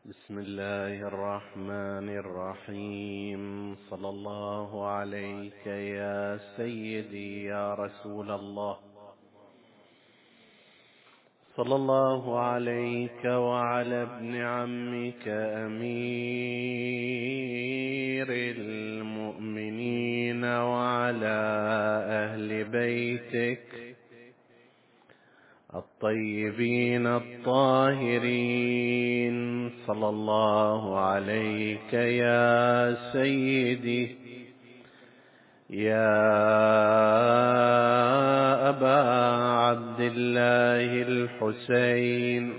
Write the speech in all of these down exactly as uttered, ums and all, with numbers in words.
بسم الله الرحمن الرحيم. صلى الله عليك يا سيدي يا رسول الله، صلى الله عليك وعلى ابن عمك أمير المؤمنين وعلى أهل بيتك الطيبين الطاهرين. صلى الله عليك يا سيدي يا أبا عبد الله الحسين،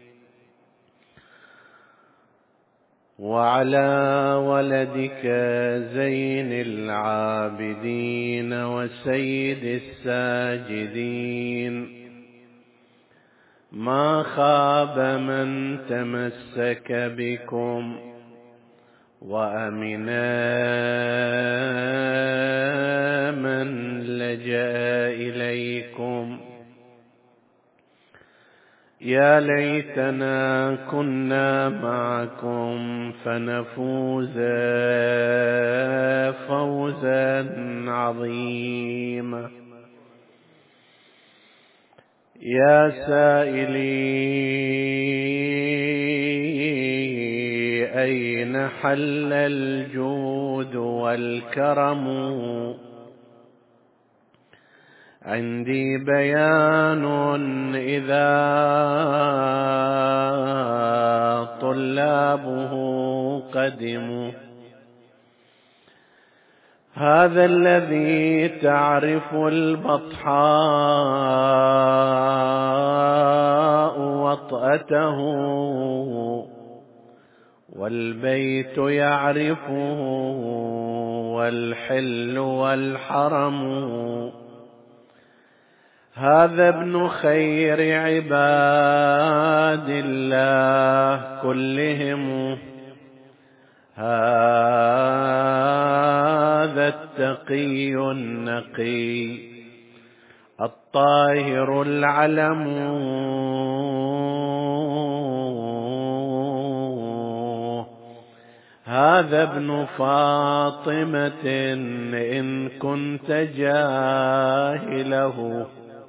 وعلى ولدك زين العابدين وسيد الساجدين. ما خاب من تمسك بكم وأمنا من لجأ إليكم. يا ليتنا كنا معكم فنفوز فوزا عظيما. يا سائلي أين حل الجود والكرم؟ عندي بيان إذا طلابه قدموا. هذا الذي تعرف البطحاء وطأته والبيت يعرفه والحل والحرم. هذا ابن خير عباد الله كلهم، هذا التقي النقي الطاهر العلم. هذا ابن فاطمة إن كنت جاهله.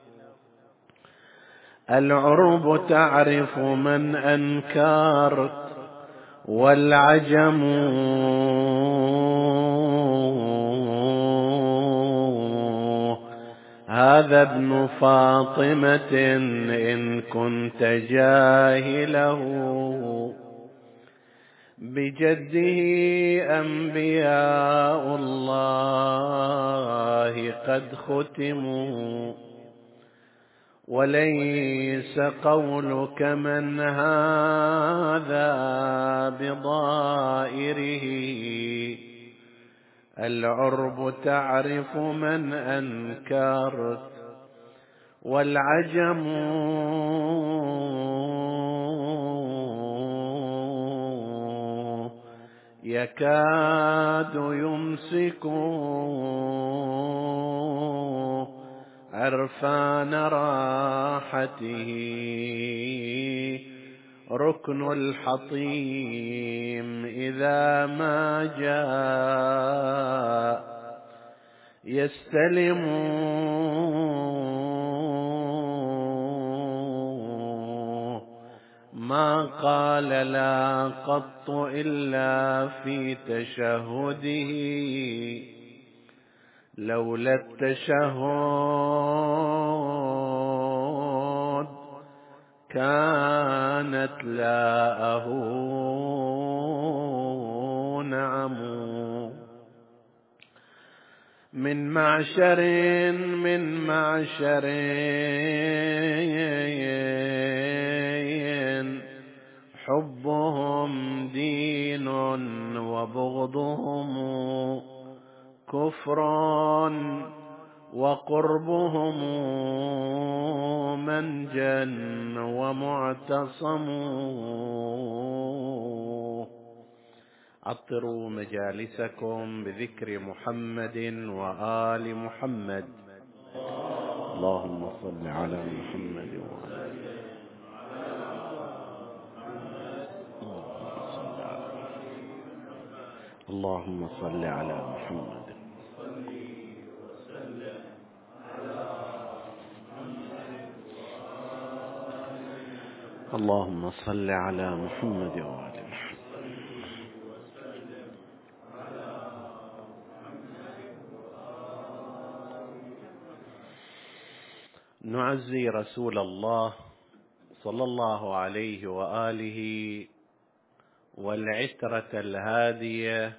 العرب تعرف من أنكرت والعجم هذا ابن فاطمة إن كنت جاهله. بجده أنبياء الله قد ختموا، وليس قولك من هذا بضائره. العرب تعرف من أنكرت والعجم يكاد يمسك عرفان راحته. ركن الحطيم إذا ما جاء يستلم. ما قال لا قط إلا في تشهده. لولا التشهد كانت لاءه نعم. من معشر من معشر حبهم دين وبغضهم كفر، وقربهم منجا ومعتصم. عطروا مجالسكم بذكر محمد وآل محمد. اللهم صل على محمد وعلى آله. اللهم صل على محمد. اللهم صل على محمد وآل محمد. نعزي رسول الله صلى الله عليه وآله والعترة الهادية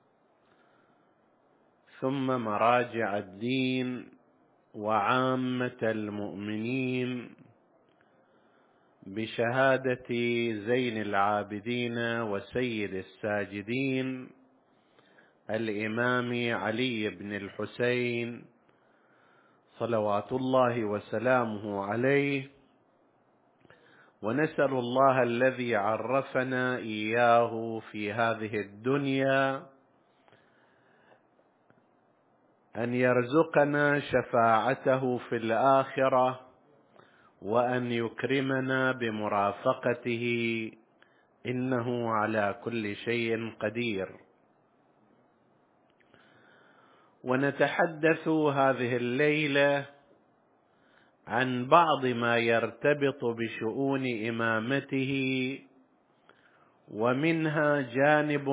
ثم مراجع الدين وعامة المؤمنين بشهادة زين العابدين وسيد الساجدين الإمام علي بن الحسين صلوات الله وسلامه عليه، ونسأل الله الذي عرفنا إياه في هذه الدنيا أن يرزقنا شفاعته في الآخرة، وأن يكرمنا بمرافقته إنه على كل شيء قدير. ونتحدث هذه الليلة عن بعض ما يرتبط بشؤون إمامته، ومنها جانب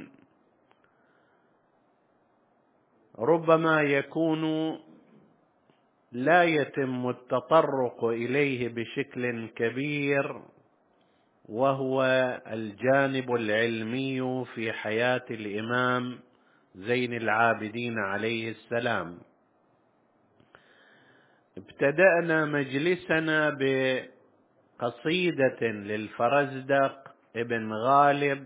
ربما يكون لا يتم التطرق إليه بشكل كبير، وهو الجانب العلمي في حياة الإمام زين العابدين عليه السلام. ابتدأنا مجلسنا بقصيدة للفرزدق ابن غالب،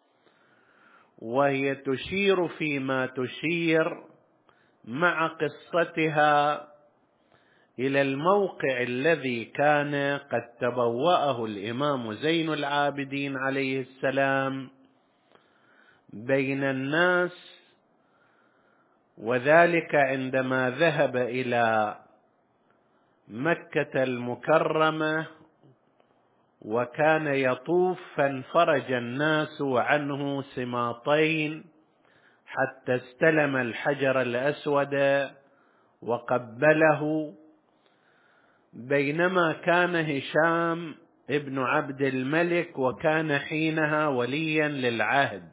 وهي تشير فيما تشير مع قصتها إلى الموقع الذي كان قد تبوأه الإمام زين العابدين عليه السلام بين الناس، وذلك عندما ذهب إلى مكة المكرمة وكان يطوف، فانفرج الناس عنه سماطين حتى استلم الحجر الأسود وقبله، بينما كان هشام ابن عبد الملك وكان حينها وليا للعهد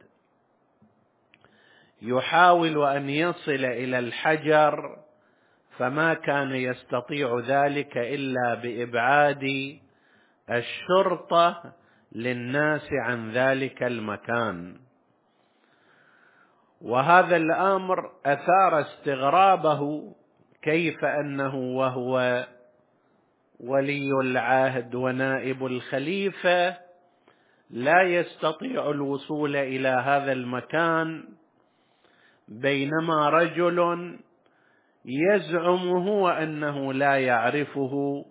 يحاول أن يصل إلى الحجر، فما كان يستطيع ذلك إلا بإبعاد الشرطة للناس عن ذلك المكان. وهذا الأمر أثار استغرابه، كيف أنه وهو ولي العهد ونائب الخليفة لا يستطيع الوصول إلى هذا المكان، بينما رجل يزعم هو أنه لا يعرفه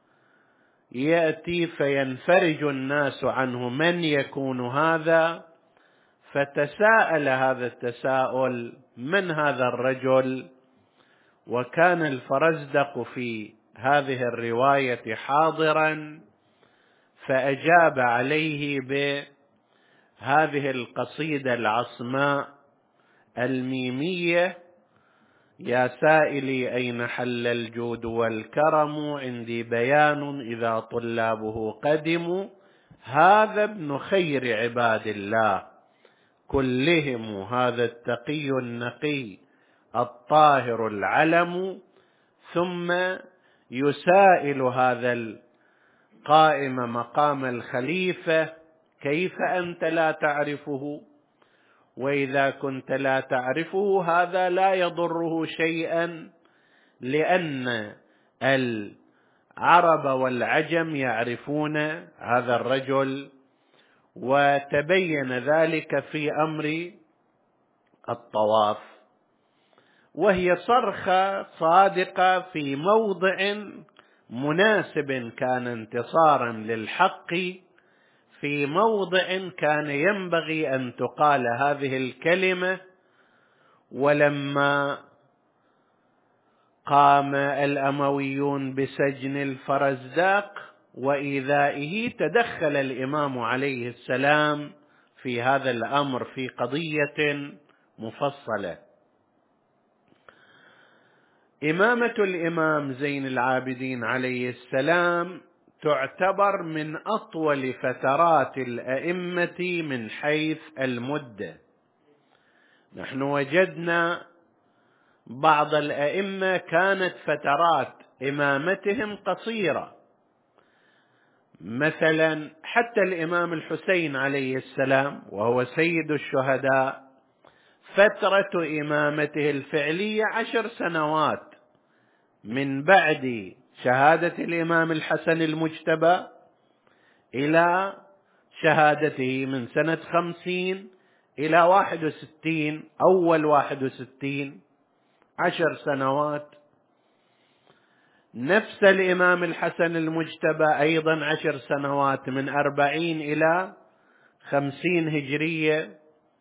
يأتي فينفرج الناس عنه. من يكون هذا؟ فتساءل هذا التساؤل: من هذا الرجل؟ وكان الفرزدق في هذه الرواية حاضرا، فأجاب عليه بهذه القصيدة العصماء الميمية: يا سائلي أين حل الجود والكرم، عندي بيان إذا طلابه قدموا، هذا ابن خير عباد الله كلهم، هذا التقي النقي الطاهر العلم. ثم يسائل هذا القائم مقام الخليفة: كيف أنت لا تعرفه؟ وإذا كنت لا تعرفه هذا لا يضره شيئا، لأن العرب والعجم يعرفون هذا الرجل. وتبين ذلك في أمر الطواف، وهي صرخة صادقة في موضع مناسب، كان انتصارا للحق في موضع كان ينبغي أن تقال هذه الكلمة. ولما قام الأمويون بسجن الفرزدق وإيذائه، تدخل الإمام عليه السلام في هذا الأمر في قضية مفصلة. إمامة الإمام زين العابدين عليه السلام تعتبر من أطول فترات الأئمة من حيث المدة. نحن وجدنا بعض الأئمة كانت فترات إمامتهم قصيرة، مثلا حتى الإمام الحسين عليه السلام وهو سيد الشهداء فترة إمامته الفعلية عشر سنوات من بعد شهادة الإمام الحسن المجتبى إلى شهادته من سنة خمسين إلى واحد وستين، أول واحد وستين عشر سنوات. نفس الإمام الحسن المجتبى أيضا عشر سنوات من أربعين إلى خمسين هجرية.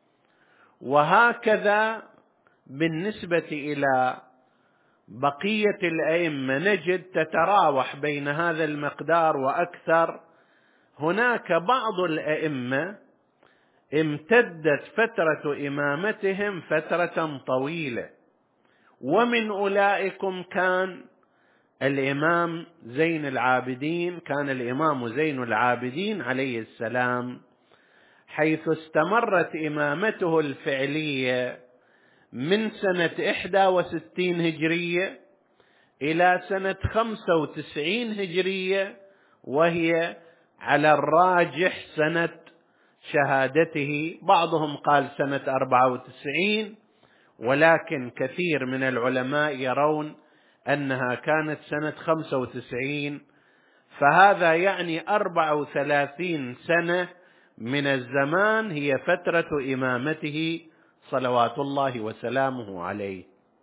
وهكذا بالنسبة إلى بقية الأئمة نجد تتراوح بين هذا المقدار وأكثر. هناك بعض الأئمة امتدت فترة إمامتهم فترة طويلة، ومن أولئكم كان الإمام زين العابدين، كان الإمام زين العابدين عليه السلام، حيث استمرت إمامته الفعلية من سنة إحدى وستين هجرية إلى سنة خمسة وتسعين هجرية، وهي على الراجح سنة شهادته. بعضهم قال سنة أربعة وتسعين، ولكن كثير من العلماء يرون أنها كانت سنة خمسة وتسعين، فهذا يعني أربع وثلاثين سنة من الزمان هي فترة إمامته صلوات الله وسلامه عليه.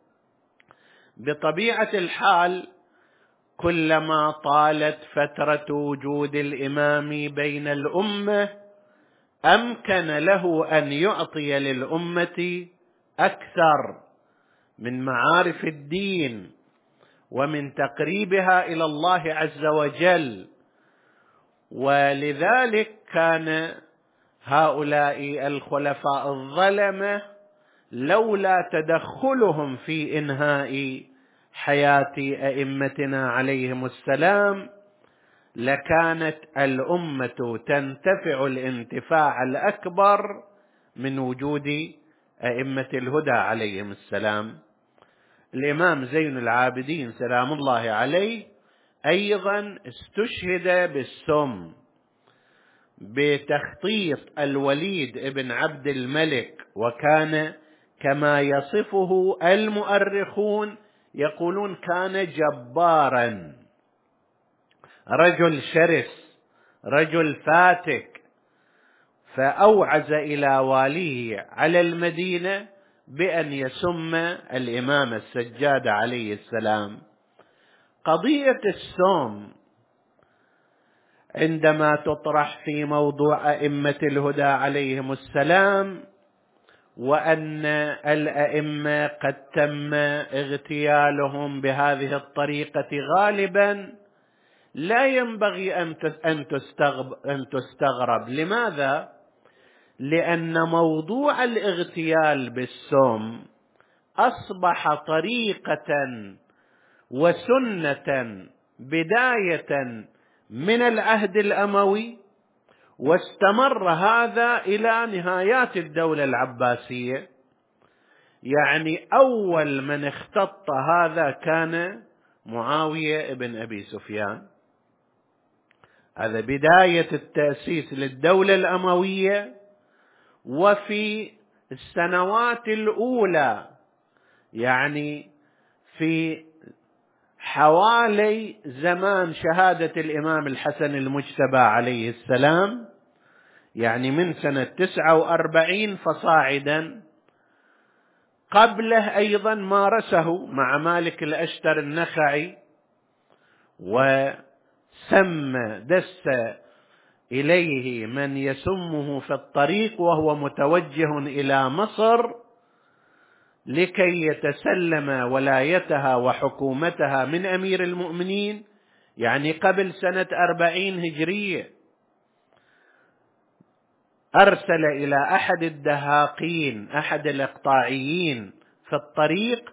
بطبيعة الحال كلما طالت فترة وجود الإمام بين الأمة أمكن له أن يعطي للأمة أكثر من معارف الدين ومن تقريبها إلى الله عز وجل. ولذلك كان هؤلاء الخلفاء الظلمة لولا تدخلهم في إنهاء حياة أئمتنا عليهم السلام لكانت الأمة تنتفع الانتفاع الأكبر من وجود أئمة الهدى عليهم السلام. الإمام زين العابدين سلام الله عليه أيضا استشهد بالسم بتخطيط الوليد ابن عبد الملك، وكان كما يصفه المؤرخون يقولون كان جبارا، رجل شرس، رجل فاتك، فأوعز إلى واليه على المدينة بأن يسم الإمام السجاد عليه السلام. قضية السم عندما تطرح في موضوع أئمة الهدى عليهم السلام، وأن الأئمة قد تم اغتيالهم بهذه الطريقة غالبا، لا ينبغي أن تستغرب. لماذا؟ لأن موضوع الاغتيال بالسم أصبح طريقة وسنة بداية من العهد الأموي، واستمر هذا إلى نهايات الدولة العباسية. يعني أول من اختط هذا كان معاوية ابن أبي سفيان. هذا بداية التأسيس للدولة الأموية. وفي السنوات الأولى، يعني في حوالي زمان شهادة الإمام الحسن المجتبى عليه السلام، يعني من سنة تسعة وأربعين فصاعدا، قبله أيضا مارسه مع مالك الأشتر النخعي، وسم دس إليه من يسمه في الطريق وهو متوجه إلى مصر لكي يتسلم ولايتها وحكومتها من أمير المؤمنين، يعني قبل سنة أربعين هجرية. أرسل إلى أحد الدهاقين أحد الإقطاعيين في الطريق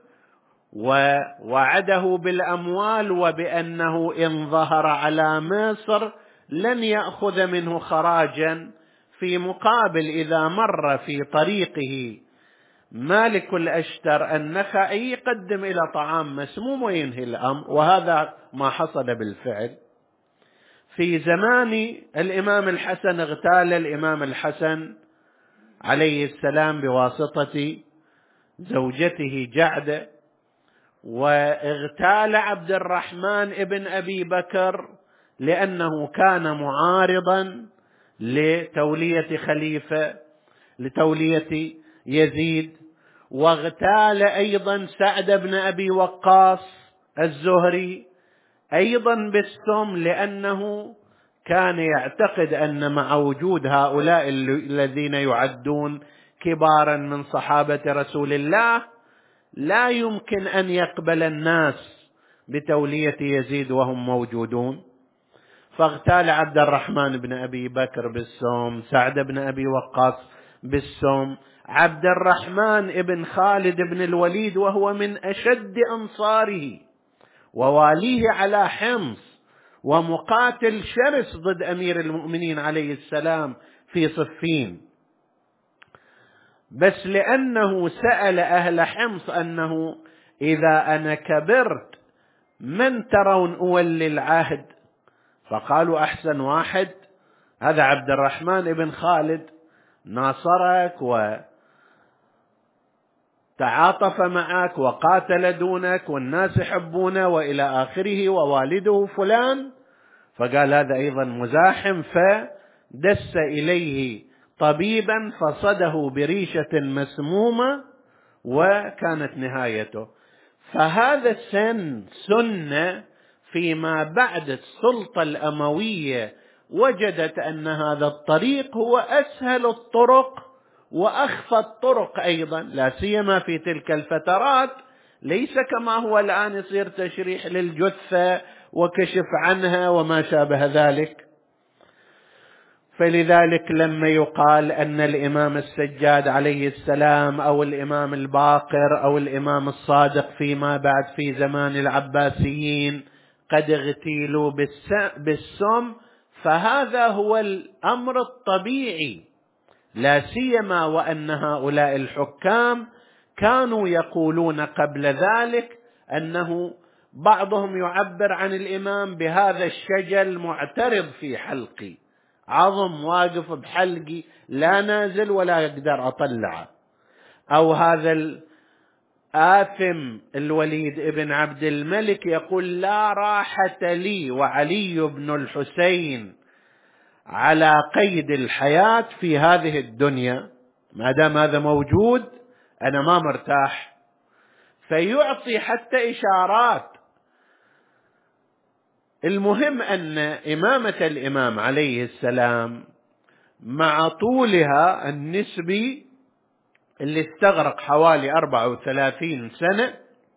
ووعده بالأموال وبأنه إن ظهر على مصر لن يأخذ منه خراجا، في مقابل إذا مر في طريقه مالك الأشتر النخعي يقدم إلى طعام مسموم وينهي الأمر. وهذا ما حصل بالفعل. في زمان الإمام الحسن اغتال الإمام الحسن عليه السلام بواسطة زوجته جعدة، واغتال عبد الرحمن ابن أبي بكر لأنه كان معارضا لتولية خليفة لتولية يزيد، واغتال أيضا سعد بن أبي وقاص الزهري أيضا بالسم، لأنه كان يعتقد أن مع وجود هؤلاء الذين يعدون كبارا من صحابة رسول الله لا يمكن أن يقبل الناس بتولية يزيد وهم موجودون. فاغتال عبد الرحمن بن أبي بكر بالسم، سعد بن أبي وقاص بالسم، عبد الرحمن بن خالد بن الوليد وهو من أشد أنصاره وواليه على حمص ومقاتل شرس ضد أمير المؤمنين عليه السلام في صفين، بس لأنه سأل أهل حمص أنه إذا أنا كبرت من ترون أولي العهد، فقالوا أحسن واحد هذا عبد الرحمن بن خالد، ناصرك وتعاطف معك وقاتل دونك والناس يحبونه وإلى آخره، ووالده فلان. فقال هذا أيضا مزاحم، فدس إليه طبيبا فصده بريشة مسمومة وكانت نهايته. فهذا السن سنة فيما بعد السلطة الأموية وجدت أن هذا الطريق هو أسهل الطرق وأخفى الطرق أيضا، لا سيما في تلك الفترات، ليس كما هو الآن يصير تشريح للجثة وكشف عنها وما شابه ذلك. فلذلك لما يقال أن الإمام السجاد عليه السلام أو الإمام الباقر أو الإمام الصادق فيما بعد في زمان العباسيين قد اغتيلوا بالسم، فهذا هو الأمر الطبيعي، لا سيما وأن هؤلاء الحكام كانوا يقولون قبل ذلك أنه بعضهم يعبر عن الإمام بهذا الشجل معترض في حلقي، عظم واقف بحلقي لا نازل ولا يقدر أطلعه، أو هذا الآثم الوليد ابن عبد الملك يقول لا راحة لي وعلي بن الحسين على قيد الحياة في هذه الدنيا، ما دام هذا موجود أنا ما مرتاح. فيعطي حتى إشارات. المهم أن إمامة الإمام عليه السلام مع طولها النسبي اللي استغرق حوالي أربعة وثلاثين سنة،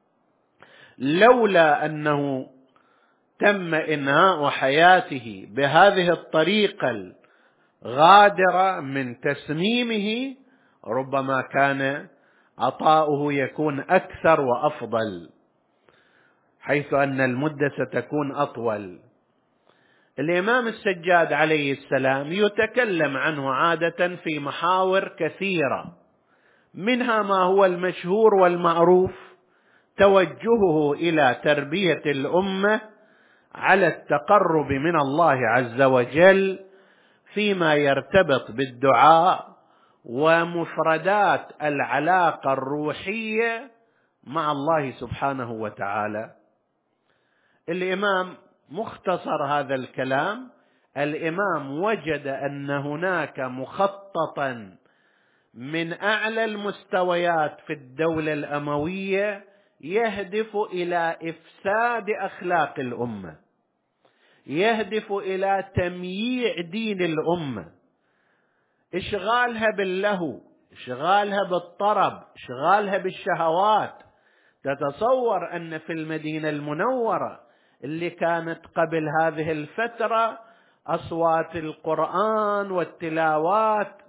لولا أنه تم إنهاء حياته بهذه الطريقة الغادرة من تسميمه ربما كان عطاؤه يكون أكثر وأفضل، حيث أن المدة ستكون أطول. الإمام السجاد عليه السلام يتكلم عنه عادة في محاور كثيرة، منها ما هو المشهور والمعروف توجهه إلى تربية الأمة على التقرب من الله عز وجل فيما يرتبط بالدعاء ومفردات العلاقة الروحية مع الله سبحانه وتعالى. الإمام مختصر هذا الكلام، الإمام وجد أن هناك مخططا من أعلى المستويات في الدولة الأموية يهدف إلى إفساد أخلاق الأمة، يهدف إلى تمييع دين الأمة، إشغالها باللهو، إشغالها بالطرب، إشغالها بالشهوات. تتصور أن في المدينة المنورة اللي كانت قبل هذه الفترة أصوات القرآن والتلاوات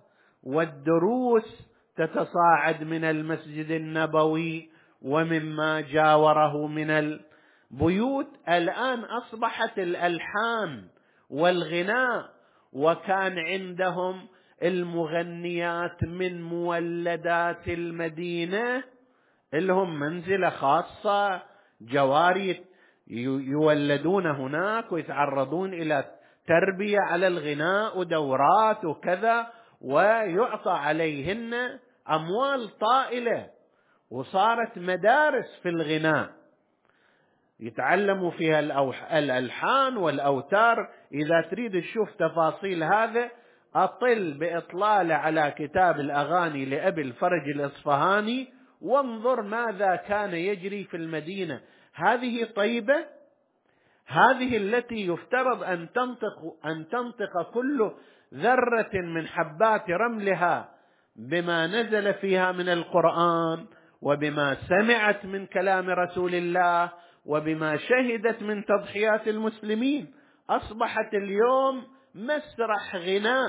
والدروس تتصاعد من المسجد النبوي ومما جاوره من البيوت. الآن أصبحت الألحان والغناء، وكان عندهم المغنيات من مولدات المدينة، لهم منزلة خاصة، جواري يولدون هناك ويتعرضون إلى تربية على الغناء ودورات وكذا، ويعطى عليهن أموال طائلة، وصارت مدارس في الغناء يتعلموا فيها الألحان والأوتار. إذا تريد تشوف تفاصيل هذا أطل بإطلالة على كتاب الأغاني لأبي الفرج الإصفهاني، وانظر ماذا كان يجري في المدينة. هذه طيبة، هذه التي يفترض أن تنطق, أن تنطق كل ذرة من حبات رملها بما نزل فيها من القرآن، وبما سمعت من كلام رسول الله، وبما شهدت من تضحيات المسلمين. أصبحت اليوم مسرح غناء،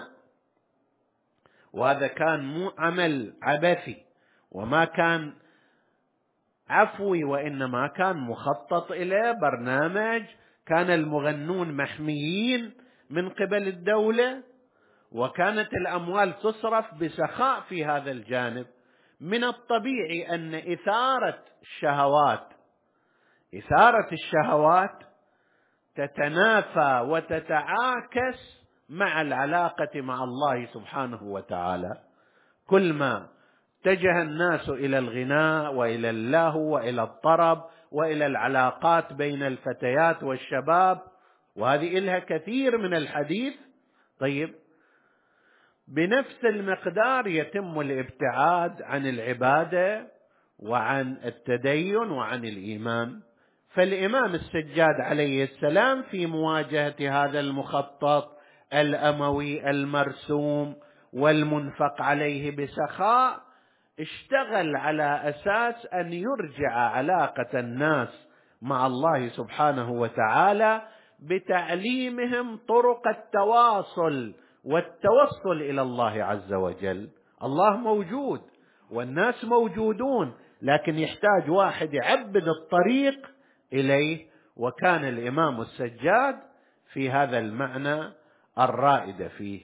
وهذا كان مو عمل عبثي وما كان عفوي، وإنما كان مخطط إليه برنامج. كان المغنون محميين من قبل الدولة، وكانت الأموال تصرف بسخاء في هذا الجانب. من الطبيعي أن إثارة الشهوات إثارة الشهوات تتنافى وتتعاكس مع العلاقة مع الله سبحانه وتعالى. كل ما اتجه الناس إلى الغناء وإلى اللهو وإلى الطرب وإلى العلاقات بين الفتيات والشباب، وهذه إلها كثير من الحديث، طيب بنفس المقدار يتم الابتعاد عن العبادة وعن التدين وعن الإيمان. فالإمام السجاد عليه السلام في مواجهة هذا المخطط الأموي المرسوم والمنفق عليه بسخاء اشتغل على أساس أن يرجع علاقة الناس مع الله سبحانه وتعالى بتعليمهم طرق التواصل والتوصل إلى الله عز وجل. الله موجود والناس موجودون، لكن يحتاج واحد يعبد الطريق إليه، وكان الإمام السجاد في هذا المعنى الرائد فيه.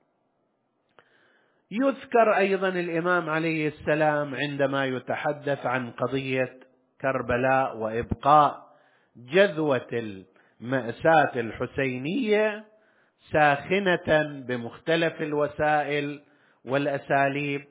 يذكر أيضا الإمام عليه السلام عندما يتحدث عن قضية كربلاء وإبقاء جذوة المأساة الحسينية ساخنة بمختلف الوسائل والأساليب،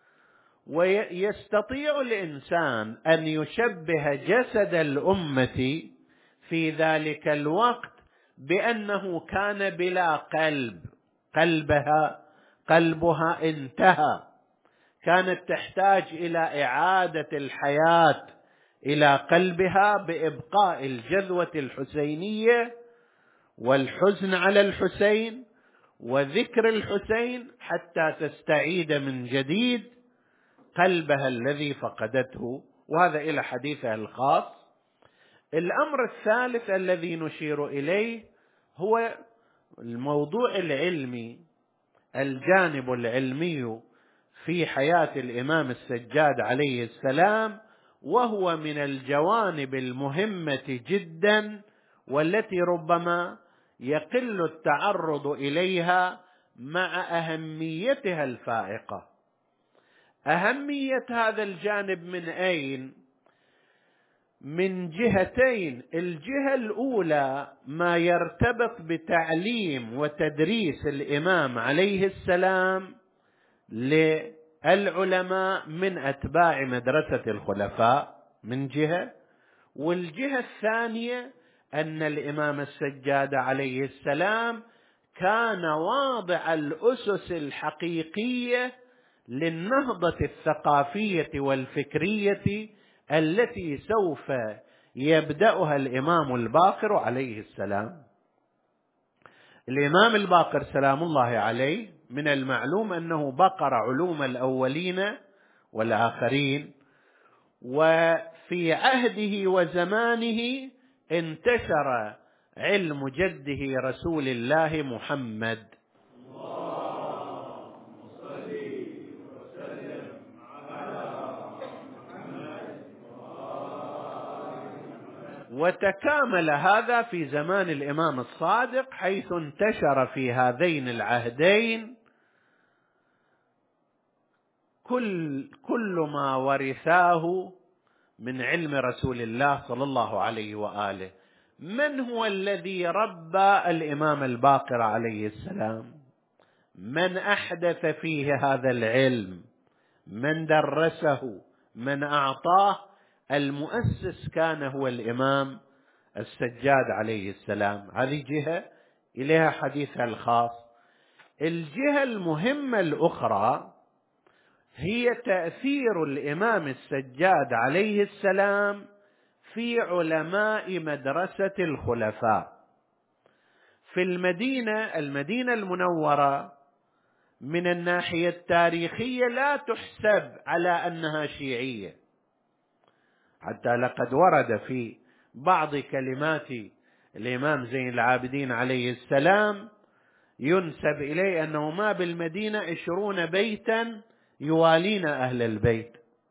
ويستطيع الإنسان أن يشبه جسد الأمة في ذلك الوقت بأنه كان بلا قلب، قلبها قلبها انتهى، كانت تحتاج إلى إعادة الحياة إلى قلبها بإبقاء الجذوة الحسينية والحزن على الحسين وذكر الحسين حتى تستعيد من جديد قلبها الذي فقدته. وهذا إلى حديثها الخاص. الأمر الثالث الذي نشير إليه هو الموضوع العلمي، الجانب العلمي في حياة الإمام السجاد عليه السلام، وهو من الجوانب المهمة جدا والتي ربما يقل التعرض إليها مع أهميتها الفائقة. أهمية هذا الجانب من أين؟ من جهتين. الجهة الأولى ما يرتبط بتعليم وتدريس الإمام عليه السلام للعلماء من أتباع مدرسة الخلفاء من جهة، والجهة الثانية أن الإمام السجاد عليه السلام كان واضع الأسس الحقيقية للنهضة الثقافية والفكرية التي سوف يبدأها الإمام الباقر عليه السلام. الإمام الباقر سلام الله عليه من المعلوم أنه بقر علوم الأولين والآخرين، وفي عهده وزمانه انتشر علم جده رسول الله محمد. اللهم صل وتكامل هذا في زمان الإمام الصادق، حيث انتشر في هذين العهدين كل كل ما ورثاه من علم رسول الله صلى الله عليه وآله. من هو الذي ربى الإمام الباقر عليه السلام؟ من أحدث فيه هذا العلم؟ من درسه؟ من أعطاه؟ المؤسس كان هو الإمام السجاد عليه السلام. هذه جهة إليها حديثها الخاص. الجهة المهمة الأخرى هي تأثير الإمام السجاد عليه السلام في علماء مدرسة الخلفاء في المدينة. المدينة المنورة من الناحية التاريخية لا تحسب على أنها شيعية، حتى لقد ورد في بعض كلمات الإمام زين العابدين عليه السلام ينسب إليه أنه ما بالمدينة عشرون بيتا يوالين أهل البيت،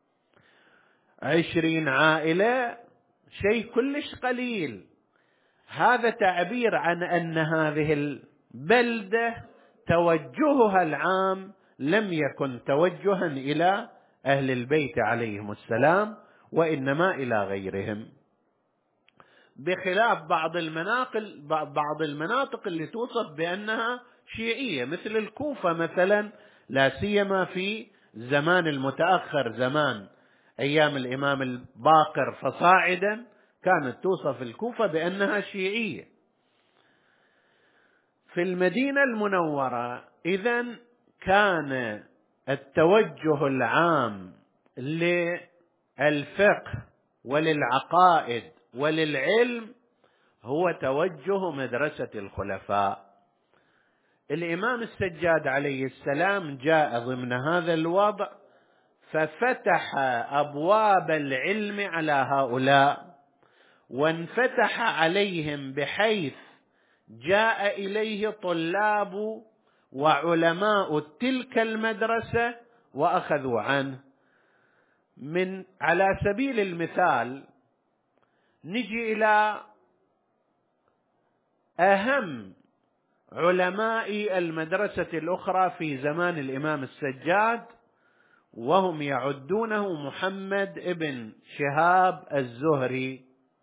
عشرين عائلة، شيء كلش قليل. هذا تعبير عن أن هذه البلدة توجهها العام لم يكن توجها إلى أهل البيت عليهم السلام، وإنما إلى غيرهم، بخلاف بعض المناطق بعض المناطق اللي توصف بأنها شيعية، مثل الكوفة مثلا، لا سيما في الزمان المتأخر، زمان أيام الإمام الباقر فصاعدا، كانت توصف الكوفة بأنها شيعية. في المدينة المنورة إذن كان التوجه العام للفقه وللعقائد وللعلم هو توجه مدرسة الخلفاء. الإمام السجاد عليه السلام جاء ضمن هذا الوضع ففتح أبواب العلم على هؤلاء، وانفتح عليهم بحيث جاء إليه طلاب وعلماء تلك المدرسة وأخذوا عنه. من على سبيل المثال نجي إلى أهم علماء المدرسة الأخرى في زمان الإمام السجاد، وهم يعدونه محمد ابن شهاب الزهري.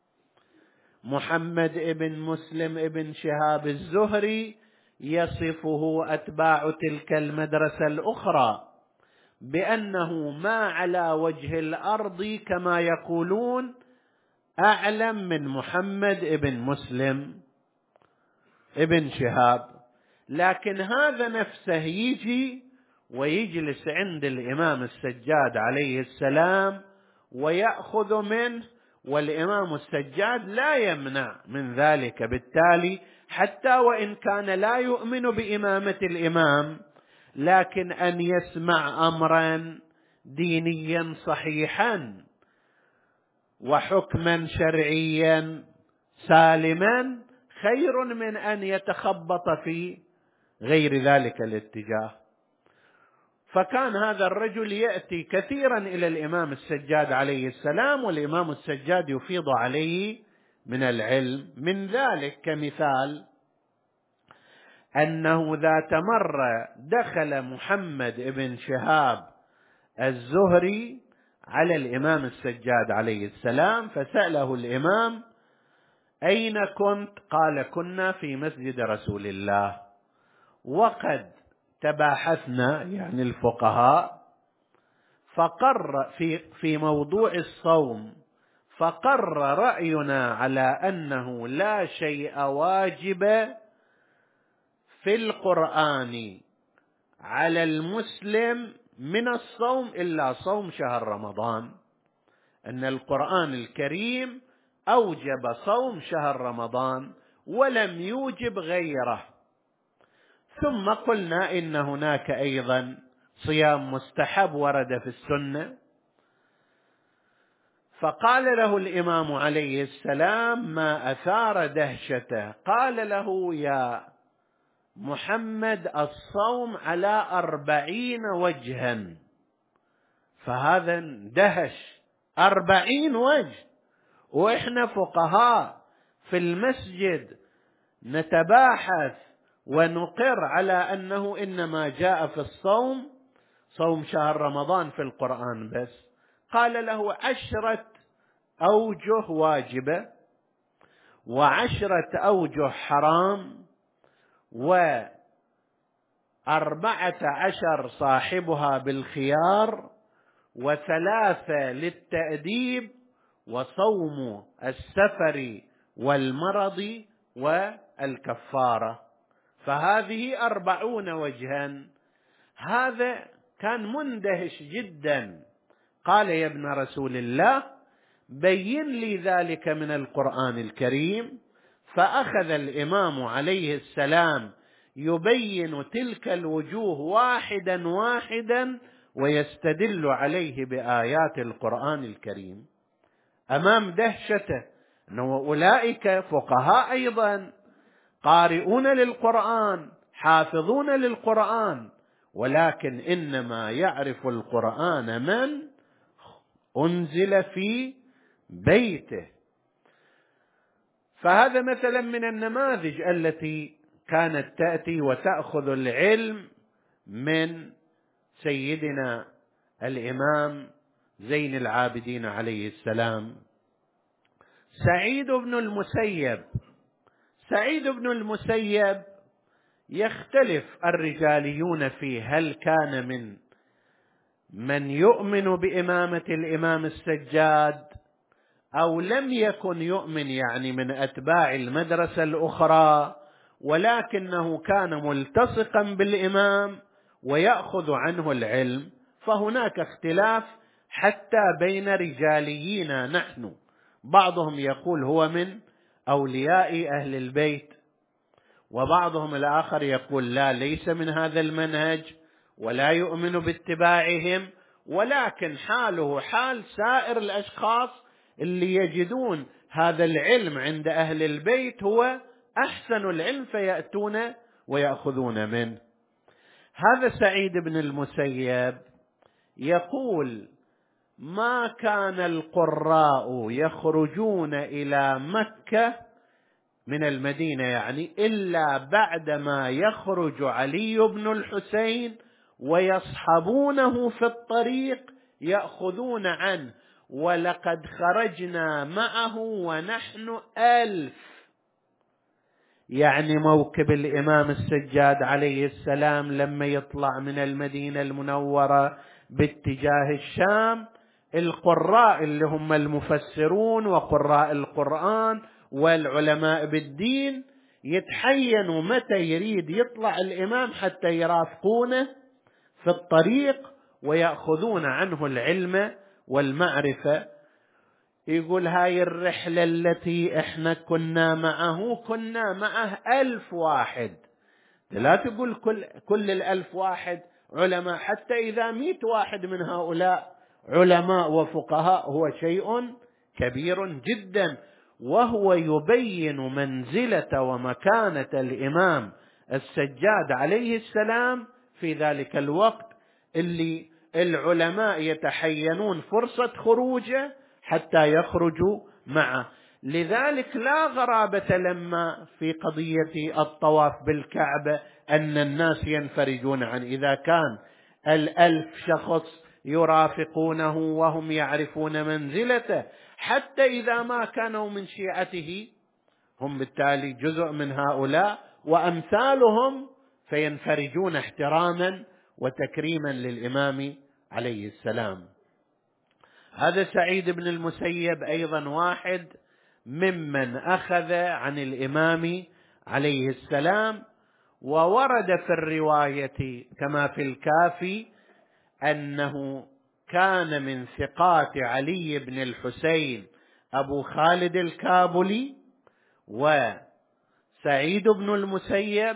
محمد ابن مسلم ابن شهاب الزهري يصفه أتباع تلك المدرسة الأخرى بأنه ما على وجه الأرض كما يقولون أعلم من محمد ابن مسلم ابن شهاب. لكن هذا نفسه يجي ويجلس عند الإمام السجاد عليه السلام ويأخذ منه، والإمام السجاد لا يمنع من ذلك. بالتالي حتى وإن كان لا يؤمن بإمامة الإمام، لكن أن يسمع أمرا دينيا صحيحا وحكما شرعيا سالما خير من أن يتخبط في غير ذلك الاتجاه. فكان هذا الرجل يأتي كثيرا إلى الإمام السجاد عليه السلام، والإمام السجاد يفيض عليه من العلم. من ذلك كمثال أنه ذات مرة دخل محمد ابن شهاب الزهري على الإمام السجاد عليه السلام، فسأله الإمام: أين كنت؟ قال: كنا في مسجد رسول الله، وقد تباحثنا، يعني الفقهاء، فقر في في موضوع الصوم، فقر رأينا على أنه لا شيء واجب في القرآن على المسلم من الصوم إلا صوم شهر رمضان، أن القرآن الكريم أوجب صوم شهر رمضان ولم يوجب غيره. ثم قلنا إن هناك أيضا صيام مستحب ورد في السنة. فقال له الإمام عليه السلام ما أثار دهشته، قال له: يا محمد، الصوم على أربعين وجها. فهذا اندهش، أربعين وجه، وإحنا فقهاء في المسجد نتباحث ونقر على أنه إنما جاء في الصوم صوم شهر رمضان في القرآن بس. قال له عشرة أوجه واجبة وعشرة أوجه حرام وأربعة عشر صاحبها بالخيار وثلاثة للتأديب وصوم السفر والمرض والكفارة، فهذه أربعون وجها. هذا كان مندهش جدا، قال يا ابن رسول الله بين لي ذلك من القرآن الكريم. فأخذ الإمام عليه السلام يبين تلك الوجوه واحدا واحدا ويستدل عليه بآيات القرآن الكريم. أمام دهشته أنه أولئك فقهاء أيضا قارئون للقرآن حافظون للقرآن، ولكن إنما يعرف القرآن من أنزل في بيته. فهذا مثلا من النماذج التي كانت تأتي وتأخذ العلم من سيدنا الإمام زين العابدين عليه السلام. سعيد بن المسيب سعيد بن المسيب يختلف الرجاليون فيه، هل كان من من يؤمن بإمامة الإمام السجاد أو لم يكن يؤمن، يعني من أتباع المدرسة الأخرى، ولكنه كان ملتصقا بالإمام ويأخذ عنه العلم. فهناك اختلاف حتى بين رجاليين نحن، بعضهم يقول هو من أولياء أهل البيت، وبعضهم الآخر يقول لا، ليس من هذا المنهج ولا يؤمن باتباعهم، ولكن حاله حال سائر الأشخاص اللي يجدون هذا العلم عند أهل البيت هو أحسن العلم فيأتون ويأخذون منه. هذا سعيد بن المسيب يقول ما كان القراء يخرجون إلى مكة من المدينة يعني إلا بعدما يخرج علي بن الحسين ويصحبونه في الطريق يأخذون عنه، ولقد خرجنا معه ونحن ألف. يعني موكب الإمام السجاد عليه السلام لما يطلع من المدينة المنورة باتجاه الشام، القراء اللي هم المفسرون وقراء القرآن والعلماء بالدين يتحينوا متى يريد يطلع الإمام حتى يرافقونه في الطريق ويأخذون عنه العلم والمعرفة. يقول هاي الرحلة التي احنا كنا معه كنا معه ألف واحد، لا تقول كل, كل الألف واحد علماء، حتى إذا مئة واحد من هؤلاء علماء وفقهاء هو شيء كبير جدا. وهو يبين منزلة ومكانة الإمام السجاد عليه السلام في ذلك الوقت اللي العلماء يتحينون فرصة خروجه حتى يخرجوا معه. لذلك لا غرابة لما في قضية الطواف بالكعبة أن الناس ينفرجون عنه، إذا كان الألف شخص يرافقونه وهم يعرفون منزلته، حتى إذا ما كانوا من شيعته هم بالتالي جزء من هؤلاء وأمثالهم فينفرجون احتراما وتكريما للإمام عليه السلام. هذا سعيد بن المسيب أيضا واحد ممن أخذ عن الإمام عليه السلام. وورد في الرواية كما في الكافي أنه كان من ثقات علي بن الحسين أبو خالد الكابلي وسعيد بن المسيب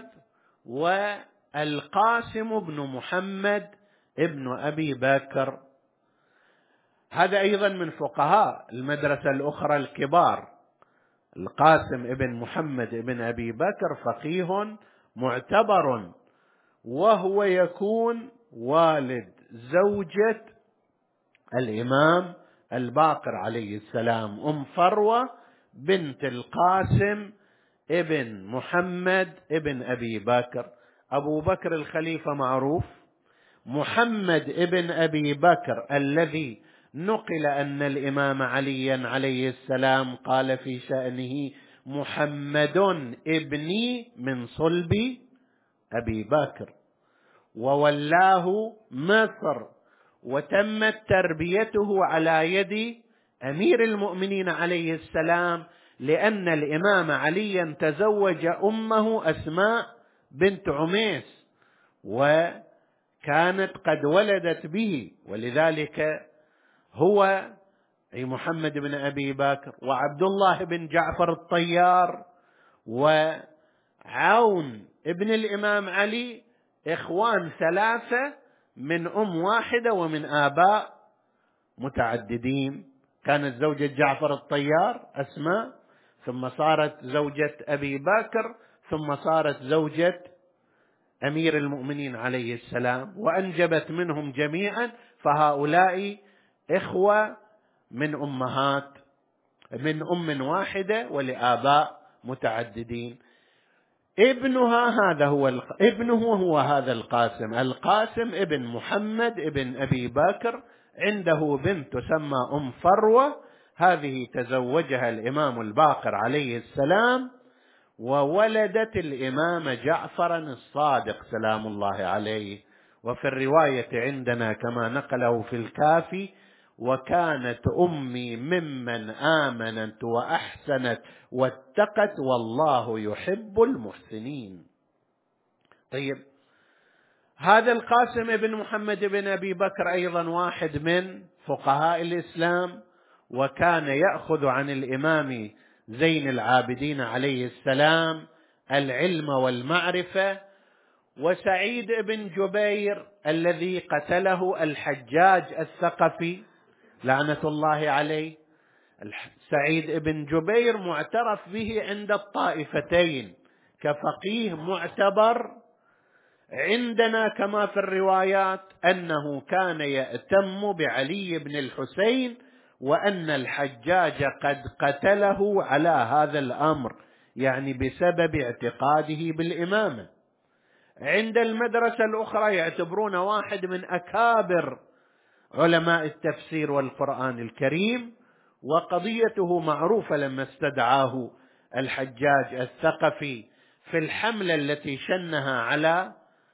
والقاسم بن محمد ابن أبي بكر. هذا أيضا من فقهاء المدرسة الأخرى الكبار. القاسم ابن محمد ابن أبي بكر فقيه معتبر، وهو يكون والد زوجة الإمام الباقر عليه السلام، أم فروة بنت القاسم ابن محمد ابن أبي بكر. أبو بكر الخليفة معروف، محمد ابن أبي بكر الذي نقل أن الإمام علي عليه السلام قال في شأنه محمد ابني من صلب أبي بكر، وولاه مصر، وتمت تربيته على يد أمير المؤمنين عليه السلام، لأن الإمام علي تزوج أمه أسماء بنت عميس وكانت قد ولدت به، ولذلك هو أي محمد بن أبي بكر وعبد الله بن جعفر الطيار وعون ابن الإمام علي إخوان ثلاثة من أم واحدة ومن آباء متعددين. كانت زوجة جعفر الطيار أسماء، ثم صارت زوجة أبي بكر، ثم صارت زوجة أمير المؤمنين عليه السلام، وأنجبت منهم جميعا، فهؤلاء إخوة من أمهات من أم واحدة ولآباء متعددين. ابنها هذا هو الق... ابنه هو هذا القاسم. القاسم ابن محمد ابن أبي بكر عنده بنت تسمى أم فروة، هذه تزوجها الإمام الباقر عليه السلام، وولدت الإمام جعفر الصادق سلام الله عليه. وفي الرواية عندنا كما نقله في الكافي: وكانت أمي ممن آمنت وأحسنت واتقت والله يحب المحسنين. طيب، هذا القاسم بن محمد بن أبي بكر أيضا واحد من فقهاء الإسلام، وكان يأخذ عن الإمام زين العابدين عليه السلام العلم والمعرفة. وسعيد بن جبير الذي قتله الحجاج الثقفي لعنة الله عليه، سعيد بن جبير معترف به عند الطائفتين كفقيه معتبر. عندنا كما في الروايات أنه كان يأتم بعلي بن الحسين، وأن الحجاج قد قتله على هذا الأمر، يعني بسبب اعتقاده بالإمامة. عند المدرسة الأخرى يعتبرون واحد من أكابر علماء التفسير والقرآن الكريم، وقضيته معروفة لما استدعاه الحجاج الثقفي في الحملة التي شنها على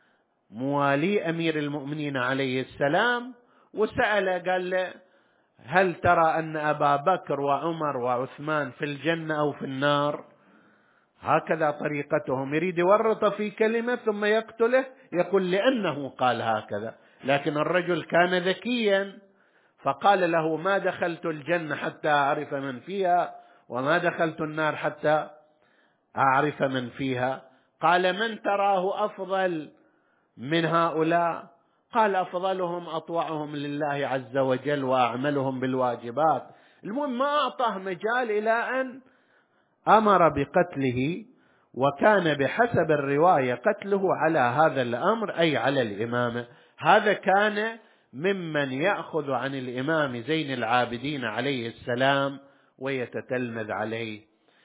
موالي أمير المؤمنين عليه السلام، وسأل قال له: هل ترى أن أبا بكر وعمر وعثمان في الجنة أو في النار؟ هكذا طريقتهم، يريد يورط في كلمة ثم يقتله، يقول لأنه قال هكذا. لكن الرجل كان ذكيا فقال له: ما دخلت الجنة حتى أعرف من فيها، وما دخلت النار حتى أعرف من فيها. قال: من تراه أفضل من هؤلاء؟ قال: أفضلهم أطوعهم لله عز وجل وأعملهم بالواجبات. المهم ما أعطاه مجال إلى أن أمر بقتله، وكان بحسب الرواية قتله على هذا الأمر، أي على الإمامة. هذا كان ممن يأخذ عن الإمام زين العابدين عليه السلام ويتتلمذ عليه.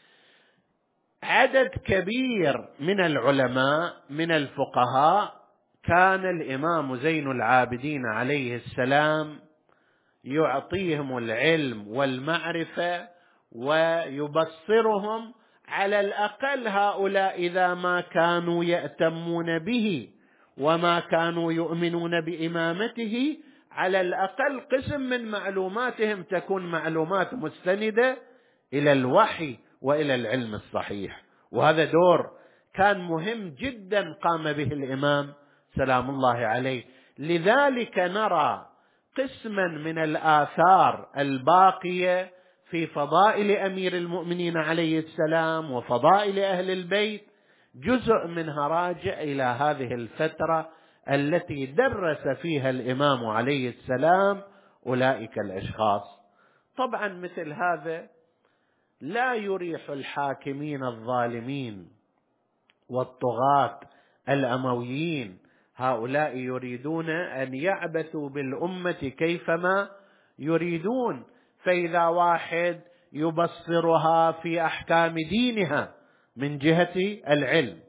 عدد كبير من العلماء من الفقهاء كان الإمام زين العابدين عليه السلام يعطيهم العلم والمعرفة ويبصرهم، على الأقل هؤلاء إذا ما كانوا يأتمون به وما كانوا يؤمنون بإمامته، على الأقل قسم من معلوماتهم تكون معلومات مستندة إلى الوحي وإلى العلم الصحيح. وهذا دور كان مهم جدا قام به الإمام سلام الله عليه. لذلك نرى قسما من الآثار الباقية في فضائل أمير المؤمنين عليه السلام وفضائل أهل البيت، جزء منها راجع إلى هذه الفترة التي درس فيها الإمام عليه السلام أولئك الأشخاص. طبعا مثل هذا لا يريح الحاكمين الظالمين والطغاة الأمويين، هؤلاء يريدون أن يعبثوا بالأمة كيفما يريدون. فإذا واحد يبصرها في أحكام دينها من جهة العلم،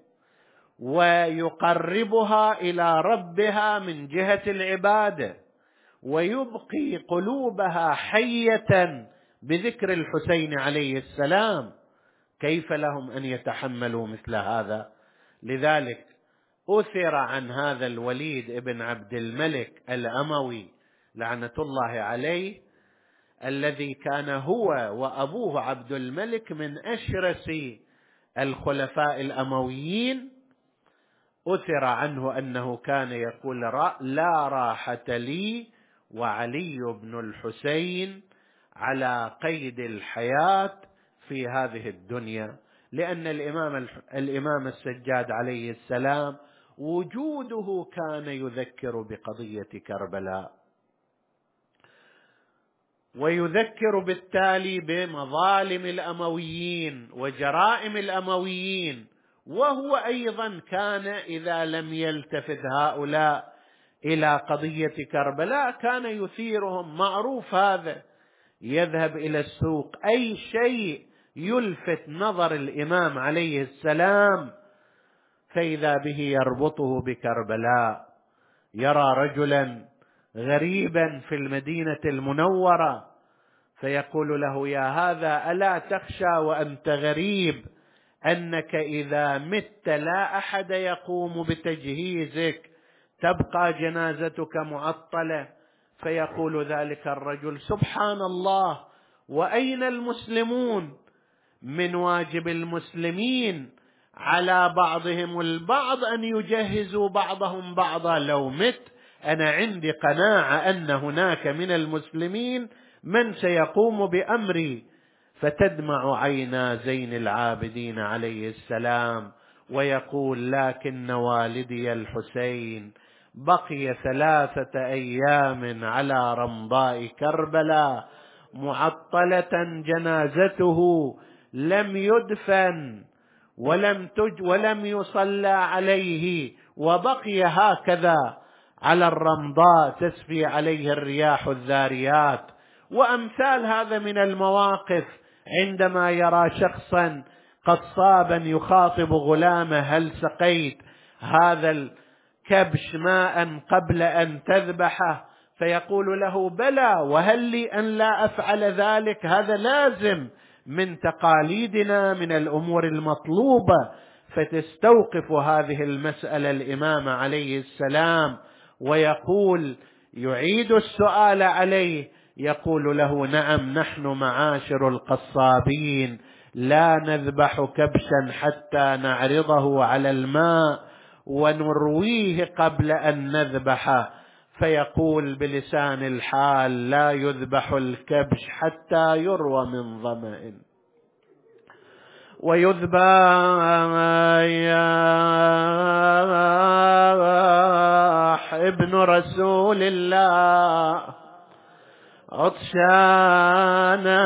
ويقربها إلى ربها من جهة العبادة، ويبقي قلوبها حية بذكر الحسين عليه السلام، كيف لهم أن يتحملوا مثل هذا؟ لذلك أثر عن هذا الوليد ابن عبد الملك الأموي لعنة الله عليه، الذي كان هو وأبوه عبد الملك من أشرس الخلفاء الأمويين، أثر عنه أنه كان يقول: لا راحة لي وعلي بن الحسين على قيد الحياة في هذه الدنيا، لأن الإمام, الإمام السجاد عليه السلام وجوده كان يذكر بقضية كربلاء، ويذكر بالتالي بمظالم الأمويين وجرائم الأمويين، وهو أيضا كان إذا لم يلتفت هؤلاء إلى قضية كربلاء كان يثيرهم. معروف هذا، يذهب إلى السوق، أي شيء يلفت نظر الإمام عليه السلام فإذا به يربطه بكربلاء. يرى رجلا غريبا في المدينة المنورة فيقول له: يا هذا، ألا تخشى وأنت غريب أنك إذا مت لا أحد يقوم بتجهيزك، تبقى جنازتك معطلة؟ فيقول ذلك الرجل: سبحان الله، وأين المسلمون؟ من واجب المسلمين على بعضهم البعض أن يجهزوا بعضهم بعضا. لو مت أنا عندي قناعة أن هناك من المسلمين من سيقوم بأمري. فتدمع عينا زين العابدين عليه السلام ويقول: لكن والدي الحسين بقي ثلاثة أيام على رمضاء كربلاء معطلة جنازته، لم يدفن ولم تج ولم يصلى عليه، وبقي هكذا على الرمضاء تسفي عليه الرياح الذاريات. وأمثال هذا من المواقف، عندما يرى شخصا قصابا يخاطب غلامه: هل سقيت هذا الكبش ماء قبل أن تذبحه؟ فيقول له: بلى، وهل لي أن لا أفعل ذلك؟ هذا لازم من تقاليدنا من الأمور المطلوبة. فتستوقف هذه المسألة الإمام عليه السلام ويقول، يعيد السؤال عليه، يقول له: نعم، نحن معاشر القصابين لا نذبح كبشا حتى نعرضه على الماء ونرويه قبل أن نذبحه. فيقول بلسان الحال: لا يذبح الكبش حتى يروى من ظمأ، ويذبح ابن رسول الله عطشانا،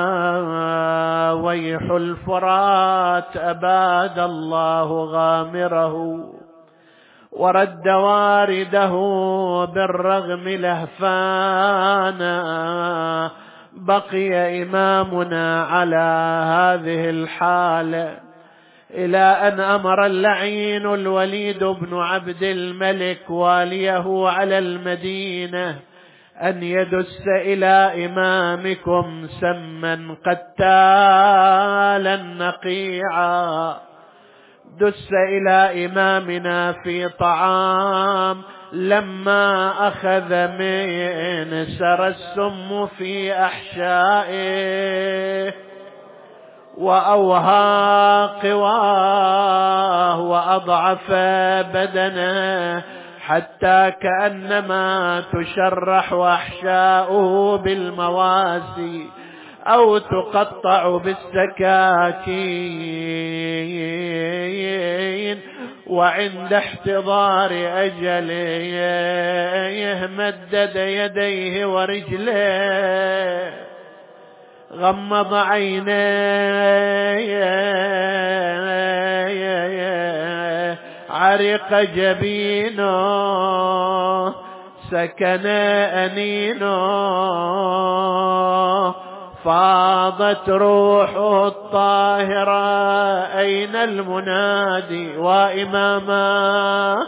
ويح الفرات أباد الله غامره، ورد وارده بالرغم لهفانا. بقي إمامنا على هذه الحالة إلى أن أمر اللعين الوليد بن عبد الملك واليه على المدينة أن يدس إلى إمامكم سما قتالا نقيعا. دس إلى إمامنا في طعام، لما أخذ من سر السم في أحشائه وأوهى قواه وأضعف بدنه، حتى كأنما تشرح أحشاؤه بالمواسي أو تقطع بالسكاكين. وعند احتضار أجله مدد يديه ورجليه، غمض عينيه، عرق جبينه، سكن أنينه فاضت روحه الطاهرة أين المنادي وإماما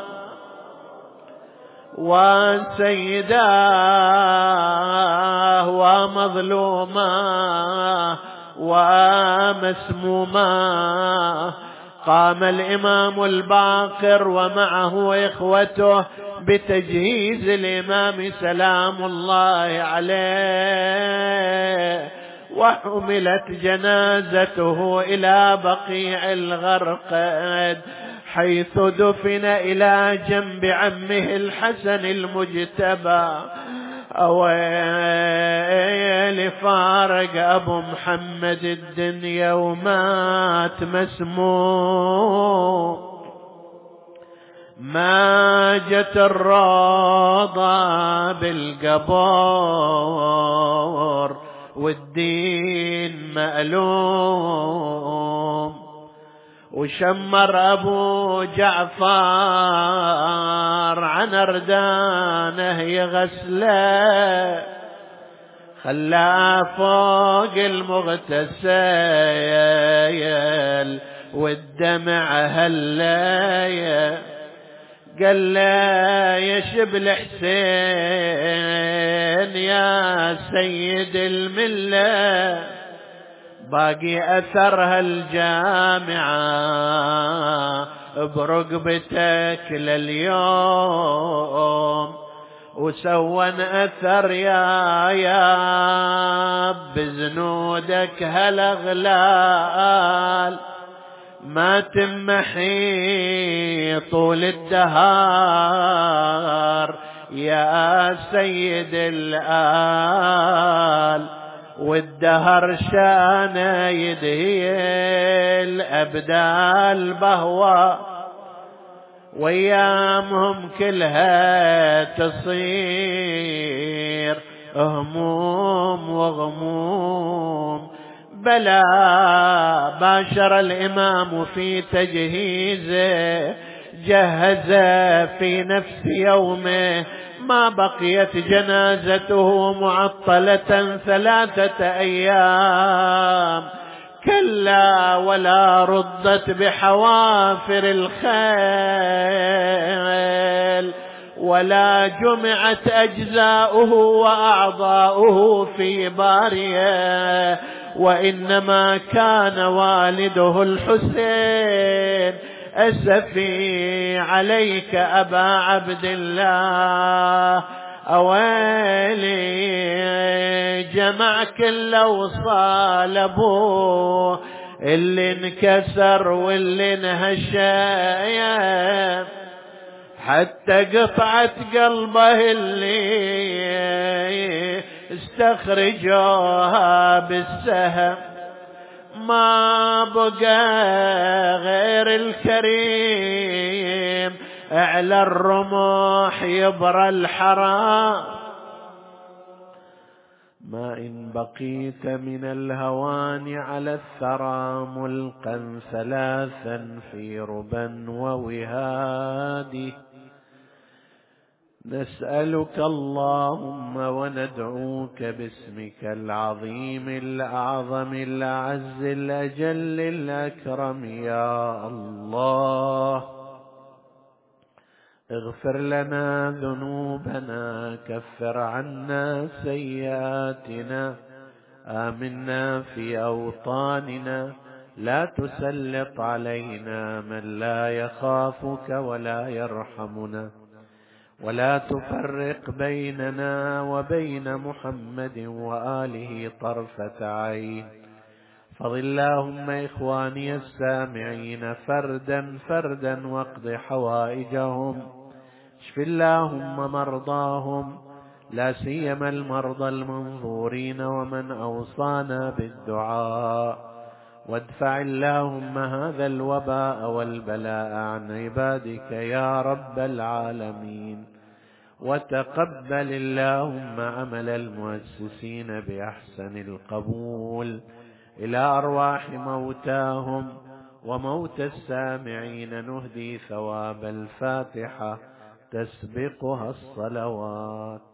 وسيداه ومظلوما ومسموما. قام الإمام الباقر ومعه إخوته بتجهيز الإمام سلام الله عليه، وحملت جنازته إلى بقيع الغرقد حيث دفن إلى جنب عمه الحسن المجتبى. أويل فارق أبو محمد الدنيا ومات مسموم، ما جت الروضة بالقبور والدين مألوم. وشمر أبو جعفر عن أردانه يغسله، خلاه فوق المغتسل والدمع هلايا. قال له يا شبل حسين يا سيد الملة، باقي أثرها الجامعة برقبتك لليوم، وسوّن أثر يا يا بزنودك هالأغلال، ما تمحي طول الدهار يا سيد الآل. والدهر شان يدهي الأبدال بهوى، وأيامهم كلها تصير هموم وغموم. بلى باشر الإمام في تجهيزه، جهز في نفس يومه، ما بقيت جنازته معطلة ثلاثة أيام، كلا ولا ردت بحوافر الخيل، ولا جمعت أجزاؤه وأعضاؤه في بارية، وإنما كان والده الحسين أسفي عليك أبا عبد الله. أويلي جمع كل وصال أبوه اللي انكسر واللي انهشى، حتى قطعت قلبه اللي استخرجوها بالسهم، ما بقى غير الكريم على الرمح يبرى الحرام. ما إن بقيت من الهوان على الثرى ملقا ثلاثا في ربا ووهاد، نسألك اللهم وندعوك باسمك العظيم الأعظم الأعز الأجل الأكرم يا الله، اغفر لنا ذنوبنا، كفر عنا سيئاتنا، آمنا في أوطاننا، لا تسلط علينا من لا يخافك ولا يرحمنا، ولا تفرق بيننا وبين محمد وآله طرفة عين. فضل اللهم إخواني السامعين فردا فردا واقض حوائجهم، اشف اللهم مرضاهم، لا سيما المرضى المنظورين ومن أوصانا بالدعاء، وادفع اللهم هذا الوباء والبلاء عن عبادك يا رب العالمين، وتقبل اللهم عمل المؤسسين بأحسن القبول إلى أرواح موتاهم وموت السامعين. نهدي ثواب الفاتحة تسبقها الصلوات.